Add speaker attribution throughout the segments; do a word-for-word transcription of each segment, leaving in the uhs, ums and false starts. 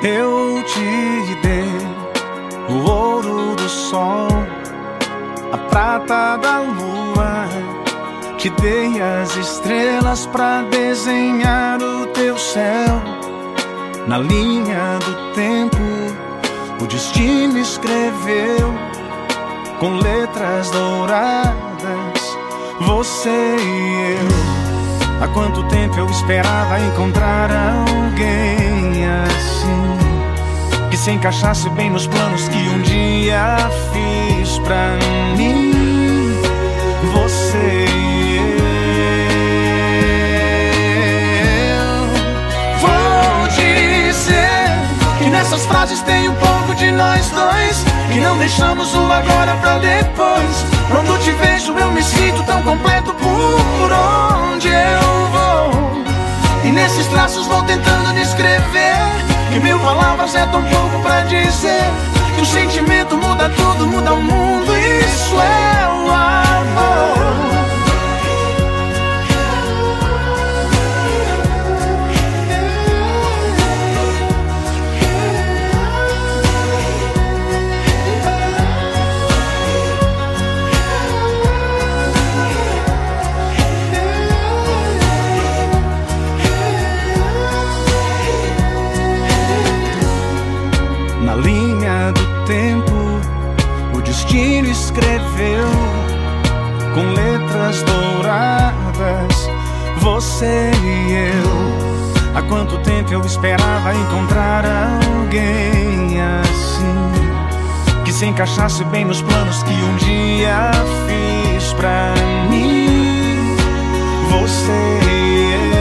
Speaker 1: Eu te dei o ouro do sol, a prata da lua, te dei as estrelas pra desenhar o teu céu. Na linha do tempo, o destino escreveu com letras douradas, você e eu. Há quanto tempo eu esperava encontrar alguém assim, que se encaixasse bem nos planos que um dia fiz pra mim. Você e eu. Vou dizer que nessas frases tem um pouco de nós dois, que não deixamos o agora pra depois. Quando te vejo eu me sinto tão completo por onde eu vou, e nesses traços vou tentando descrever que mil palavras é tão pouco pra dizer que o sentimento muda tudo, muda o mundo. Isso é o amor. Na linha do tempo, o destino escreveu com letras douradas, você e eu. Há quanto tempo eu esperava encontrar alguém assim, que se encaixasse bem nos planos que um dia fiz pra mim. Você e eu.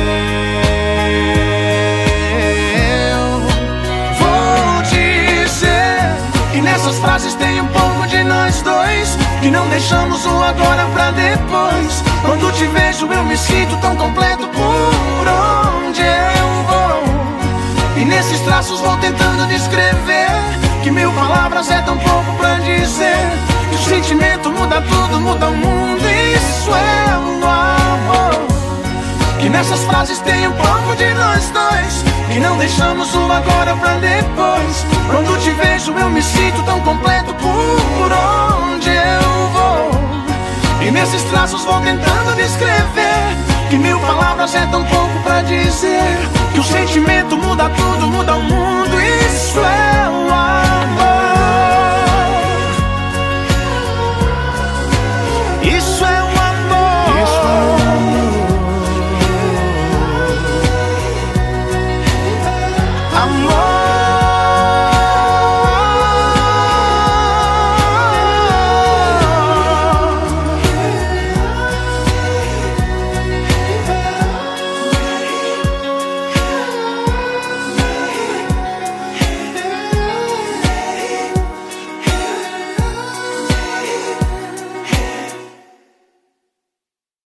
Speaker 1: Nessas frases tem um pouco de nós dois, que não deixamos o agora pra depois. Quando te vejo eu me sinto tão completo por onde eu vou, e nesses traços vou tentando descrever que mil palavras é tão pouco pra dizer que o sentimento muda tudo, muda o mundo. Isso é o amor. Que nessas frases tem um pouco de nós dois, que não deixamos o agora pra depois. Quando te vejo eu me sinto tão completo por onde eu vou, e nesses traços vou tentando descrever que mil palavras é tão pouco pra dizer que o sentimento muda tudo, muda o mundo. Isso é o amor.